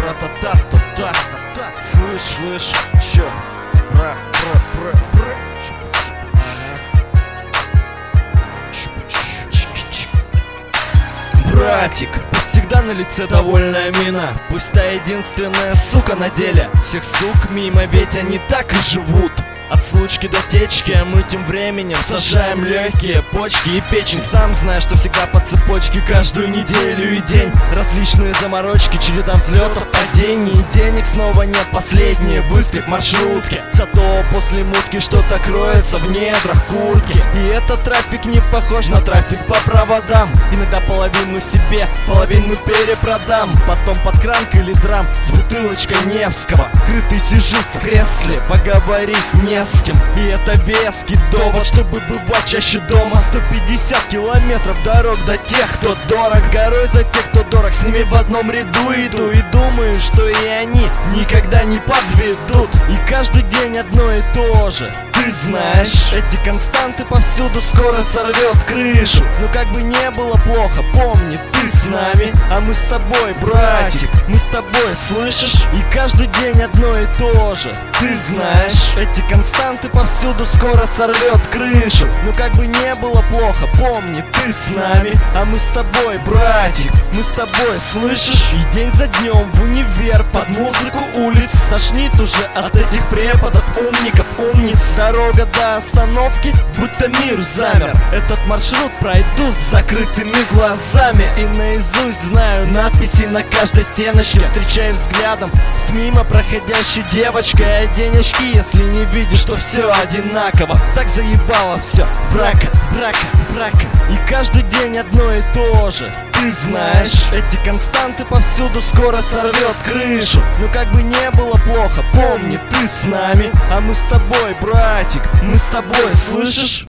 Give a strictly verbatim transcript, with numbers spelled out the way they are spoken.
Тра-та-та-та-та. Слышь, слышь, чё? Бра, бра, бра, бра. Братик, пусть всегда на лице довольная мина, пусть та единственная сука на деле. Всех сук мимо, ведь они так и живут. От случки до течки, а мы тем временем сажаем легкие, почки и печень. Сам знаешь, что всегда по цепочке каждую неделю и день. Различные заморочки, череда взлетов, падений. И денег снова нет, последние выскок маршрутки. Зато после мутки что-то кроется в недрах куртки. И этот трафик не похож на трафик по проводам. Иногда половину себе, половину перепродам. Потом под кранк или драм с бутылочкой Невского. Крытый сижу в кресле, поговорить не с кем. И это веский довод, чтобы бывать чаще дома. Сто пятьдесят километров дорог до тех, кто дорог. Горой за тех, кто дорог. С ними в одном ряду иду и думаю, что и они никогда не подведут. И каждый день одно и то же. Ты знаешь, эти константы повсюду скоро сорвет крышу. Но как бы не было плохо, помни, ты с нами, а мы с тобой, братик. Мы с тобой, слышишь? И каждый день одно и то же. Ты знаешь, эти константы повсюду скоро сорвет крышу. Но как бы не было плохо, помни, ты с нами, а мы с тобой, братик. Мы с тобой, слышишь? И день за днем в универ под музыку улиц. Тошнит уже от этих преподов, умников, умниц. Дорога до остановки, будто мир замер. Этот маршрут пройду с закрытыми глазами. И наизусть знаю надписи на каждой стеночке. Встречаю взглядом с мимо проходящей девочкой. Одень очки, если не видишь, что все одинаково. Так заебало все, брака, брака, брака. И каждый день одно и то же. Ты знаешь, эти константы повсюду скоро сорвет крышу. Но как бы не было плохо, помни, ты с нами, а мы с тобой, братик. Мы с тобой, слышишь?